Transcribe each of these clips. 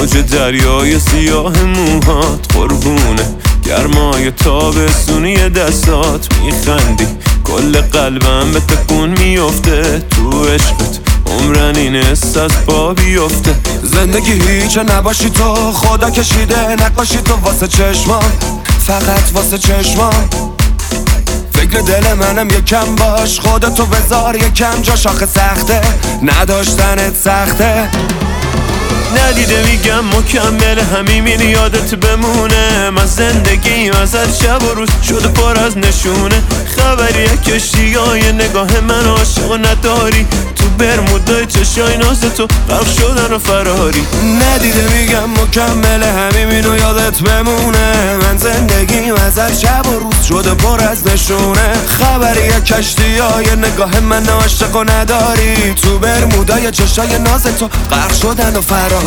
موج دریای سیاه موهات قربونه گرمای تابستونی دستات میخندی کل قلبم به تکون میفته تو عشقت عمرن این حس از پا بیفته زندگی هیچه نباشی تو خدا کشیده نقاشی تو واسه چشمام فقط واسه چشمام فکر دل منم یکم باش خودتو بذار یکم جاش آخه سخته نداشتنت سخته ندیده میگم مکمل همین یادت بمونه من زندگیم ازت شب و روز شده پر از نشونه خبریه کشتیای نگاه من عاشق و نداری تو برمودای چشای ناز تو غرق شدن و فراری ندیده میگم مکمل همین یادت بمونه من زندگیم ازت شب و روز شده پر از نشونه خبریه کشتیای نگاه من عاشق و نداری تو برمودای چشای ناز تو غرق شدن و فراری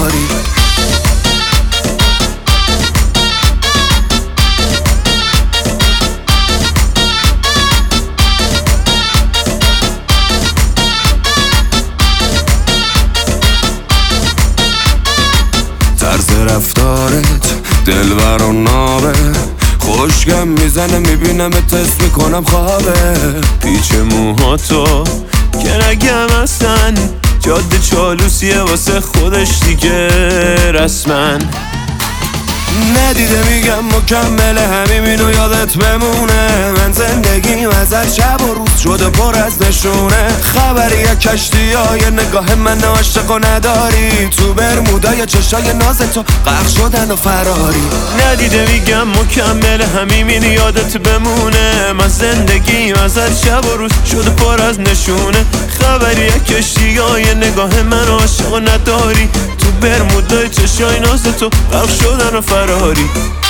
طرز رفتارت دلبر و نابه خوشگم میزنه میبینم تست میکنم خوابه پیچ موهاتو که نگم اصلا جاده چالوسیه واسه خودش دیگه رسمن ندیده میگم مکمل همینو یادت بمونه من زندگیم ازت شب و روز شده پر از نشونه خبریه کشتیای نگاه من عاشق و نداری تو برمودای چشای ناز تو غرق شدن و فراری ندیده میگم مکمل همین یادت بمونه من زندگیم ازت شب و روز شده پر از نشونه خبریه کشتیای نگاه من عاشق و نداری تو برمودای چشای ناز تو غرق شدن و فراری